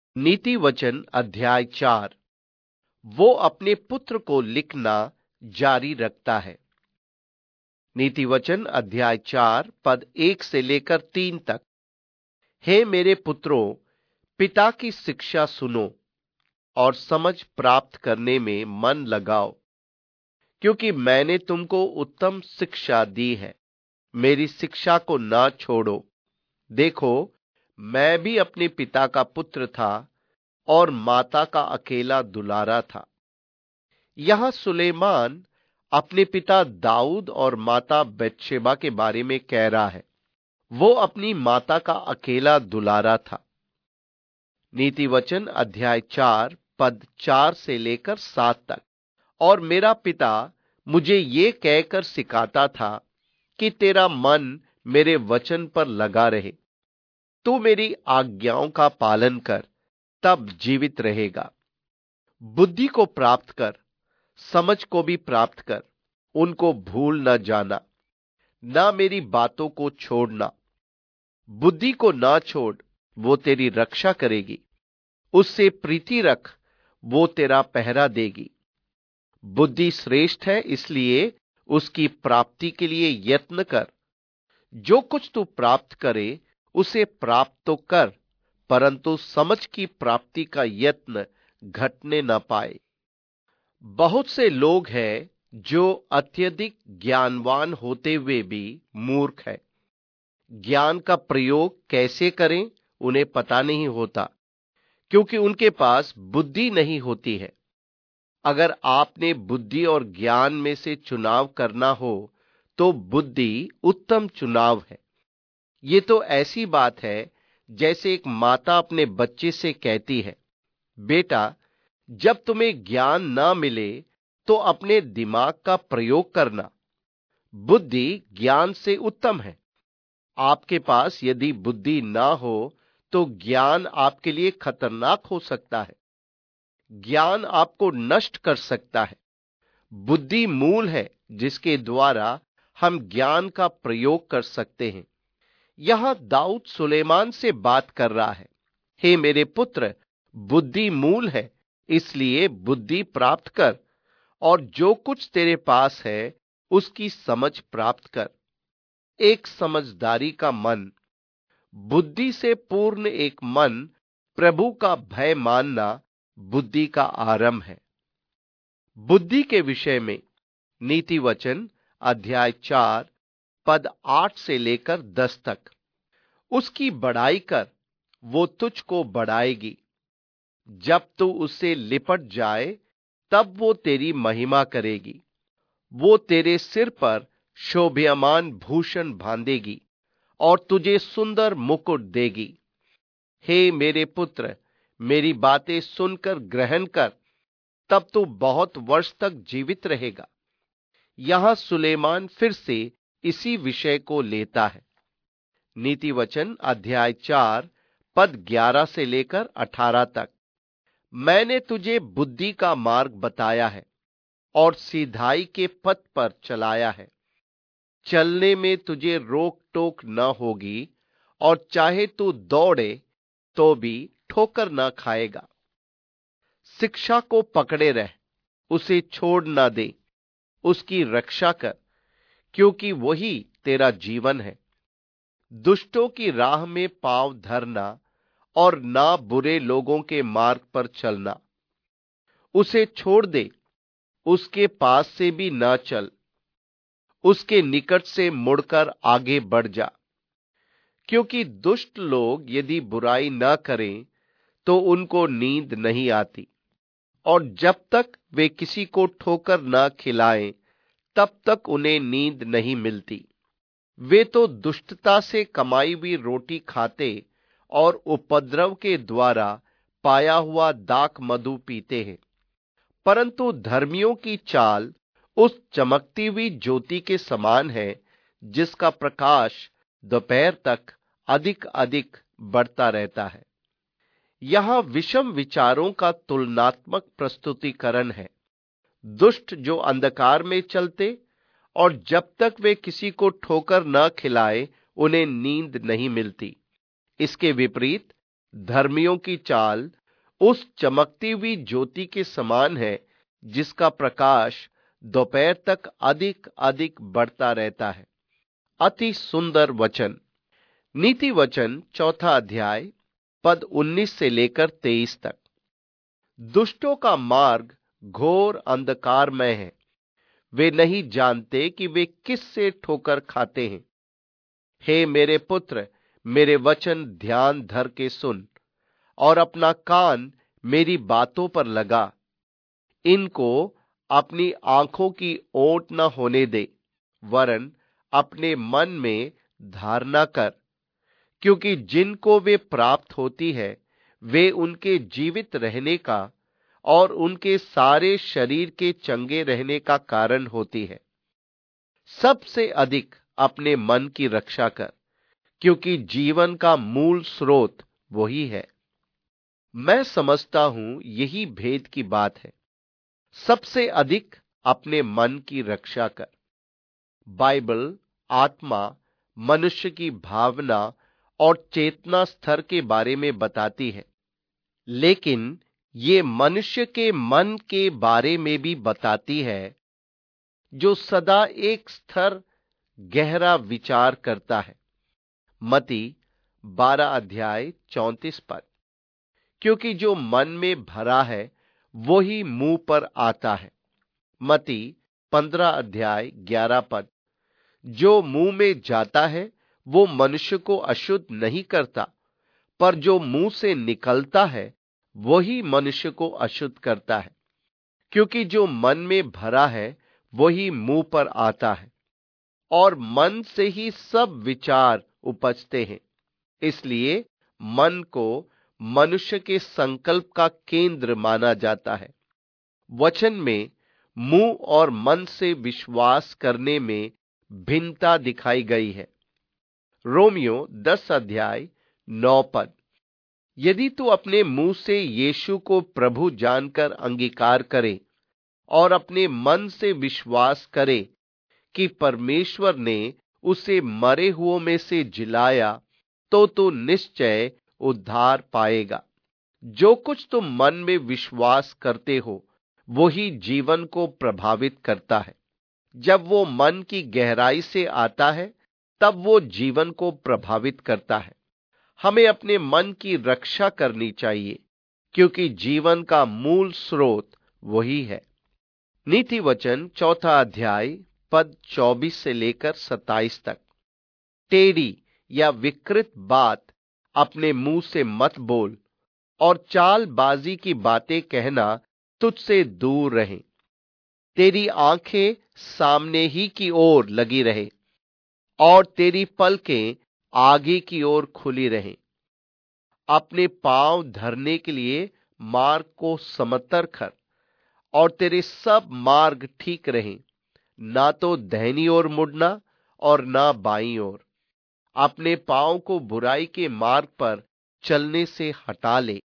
नीति वचन अध्याय 4। वो अपने पुत्र को लिखना जारी रखता है। नीति वचन अध्याय 4 पद 1 से लेकर 3 तक। हे मेरे पुत्रों, पिता की शिक्षा सुनो और समझ प्राप्त करने में मन लगाओ, क्योंकि मैंने तुमको उत्तम शिक्षा दी है। मेरी शिक्षा को ना छोड़ो। देखो, मैं भी अपने पिता का पुत्र था और माता का अकेला दुलारा था। यहां सुलेमान अपने पिता दाऊद और माता बतशेबा के बारे में कह रहा है। वो अपनी माता का अकेला दुलारा था। नीति वचन अध्याय 4 पद 4 से लेकर 7 तक। और मेरा पिता मुझे ये कहकर सिखाता था कि तेरा मन मेरे वचन पर लगा रहे, तू मेरी आज्ञाओं का पालन कर, तब जीवित रहेगा। बुद्धि को प्राप्त कर, समझ को भी प्राप्त कर, उनको भूल न जाना, ना मेरी बातों को छोड़ना। बुद्धि को ना छोड़, वो तेरी रक्षा करेगी। उससे प्रीति रख, वो तेरा पहरा देगी। बुद्धि श्रेष्ठ है, इसलिए उसकी प्राप्ति के लिए यत्न कर। जो कुछ तू प्राप्त करे उसे प्राप्त तो कर, परंतु समझ की प्राप्ति का यत्न घटने न पाए। बहुत से लोग हैं जो अत्यधिक ज्ञानवान होते हुए भी मूर्ख है। ज्ञान का प्रयोग कैसे करें उन्हें पता नहीं होता, क्योंकि उनके पास बुद्धि नहीं होती है। अगर आपने बुद्धि और ज्ञान में से चुनाव करना हो तो बुद्धि उत्तम चुनाव है। ये तो ऐसी बात है जैसे एक माता अपने बच्चे से कहती है, बेटा, जब तुम्हें ज्ञान ना मिले तो अपने दिमाग का प्रयोग करना। बुद्धि ज्ञान से उत्तम है। आपके पास यदि बुद्धि ना हो तो ज्ञान आपके लिए खतरनाक हो सकता है। ज्ञान आपको नष्ट कर सकता है। बुद्धि मूल है जिसके द्वारा हम ज्ञान का प्रयोग कर सकते हैं। यहां दाऊद सुलेमान से बात कर रहा है। हे मेरे पुत्र, बुद्धि मूल है, इसलिए बुद्धि प्राप्त कर और जो कुछ तेरे पास है उसकी समझ प्राप्त कर। एक समझदारी का मन, बुद्धि से पूर्ण एक मन, प्रभु का भय मानना बुद्धि का आरंभ है। बुद्धि के विषय में नीति वचन अध्याय 4 पद 8 से लेकर 10 तक। उसकी बड़ाई कर, वो तुझको बढ़ाएगी। जब तू उससे लिपट जाए तब वो तेरी महिमा करेगी। वो तेरे सिर पर शोभयमान भूषण बांधेगी और तुझे सुंदर मुकुट देगी। हे मेरे पुत्र, मेरी बातें सुनकर ग्रहण कर, तब तू बहुत वर्ष तक जीवित रहेगा। यहां सुलेमान फिर से इसी विषय को लेता है। नीति वचन अध्याय 4 पद 11 से लेकर 18 तक। मैंने तुझे बुद्धि का मार्ग बताया है और सीधाई के पथ पर चलाया है। चलने में तुझे रोक टोक न होगी और चाहे तू दौड़े तो भी ठोकर न खाएगा। शिक्षा को पकड़े रह, उसे छोड़ न दे, उसकी रक्षा कर, क्योंकि वही तेरा जीवन है। दुष्टों की राह में पांव धरना और ना बुरे लोगों के मार्ग पर चलना। उसे छोड़ दे, उसके पास से भी ना चल, उसके निकट से मुड़कर आगे बढ़ जा। क्योंकि दुष्ट लोग यदि बुराई न करें तो उनको नींद नहीं आती, और जब तक वे किसी को ठोकर न खिलाएं तब तक उन्हें नींद नहीं मिलती। वे तो दुष्टता से कमाई हुई रोटी खाते और उपद्रव के द्वारा पाया हुआ दाख मधु पीते हैं। परंतु धर्मियों की चाल उस चमकती हुई ज्योति के समान है जिसका प्रकाश दोपहर तक अधिक अधिक बढ़ता रहता है। यहां विषम विचारों का तुलनात्मक प्रस्तुतिकरण है। दुष्ट जो अंधकार में चलते और जब तक वे किसी को ठोकर न खिलाए उन्हें नींद नहीं मिलती। इसके विपरीत धर्मियों की चाल उस चमकती हुई ज्योति के समान है जिसका प्रकाश दोपहर तक अधिक अधिक बढ़ता रहता है। अति सुंदर वचन। नीति वचन 4 अध्याय पद 19 से लेकर 23 तक। दुष्टों का मार्ग घोर अंधकारमय है, वे नहीं जानते कि वे किससे ठोकर खाते हैं। हे मेरे पुत्र, मेरे वचन ध्यान धर के सुन और अपना कान मेरी बातों पर लगा। इनको अपनी आंखों की ओट न होने दे, वरन अपने मन में धारणा कर, क्योंकि जिनको वे प्राप्त होती है वे उनके जीवित रहने का और उनके सारे शरीर के चंगे रहने का कारण होती है। सबसे अधिक अपने मन की रक्षा कर, क्योंकि जीवन का मूल स्रोत वही है। मैं समझता हूं यही भेद की बात है। सबसे अधिक अपने मन की रक्षा कर। बाइबल आत्मा, मनुष्य की भावना और चेतना स्तर के बारे में बताती है, लेकिन ये मनुष्य के मन के बारे में भी बताती है, जो सदा एक स्तर गहरा विचार करता है। मती 12 अध्याय 34 पद। क्योंकि जो मन में भरा है वही मुंह पर आता है। मती 15 अध्याय 11 पद। जो मुंह में जाता है वो मनुष्य को अशुद्ध नहीं करता, पर जो मुंह से निकलता है वही मनुष्य को अशुद्ध करता है, क्योंकि जो मन में भरा है वही मुंह पर आता है, और मन से ही सब विचार उपजते हैं। इसलिए मन को मनुष्य के संकल्प का केंद्र माना जाता है। वचन में मुंह और मन से विश्वास करने में भिन्नता दिखाई गई है। रोमियो 10 अध्याय 9 पद। यदि तू अपने मुंह से यीशु को प्रभु जानकर अंगीकार करे और अपने मन से विश्वास करे कि परमेश्वर ने उसे मरे हुओं में से जिलाया, तो तू निश्चय उद्धार पाएगा। जो कुछ तुम मन में विश्वास करते हो वही जीवन को प्रभावित करता है। जब वो मन की गहराई से आता है तब वो जीवन को प्रभावित करता है। हमें अपने मन की रक्षा करनी चाहिए, क्योंकि जीवन का मूल स्रोत वही है। नीति वचन 4 अध्याय पद 24 से लेकर 27 तक। टेढ़ी या विकृत बात अपने मुंह से मत बोल, और चालबाजी की बातें कहना तुझसे दूर रहे। तेरी आंखें सामने ही की ओर लगी रहे और तेरी पलकें आगे की ओर खुली रहें। अपने पांव धरने के लिए मार्ग को समतल कर और तेरे सब मार्ग ठीक रहें, ना तो दाहिनी ओर मुड़ना और ना बाईं ओर। अपने पांव को बुराई के मार्ग पर चलने से हटा ले।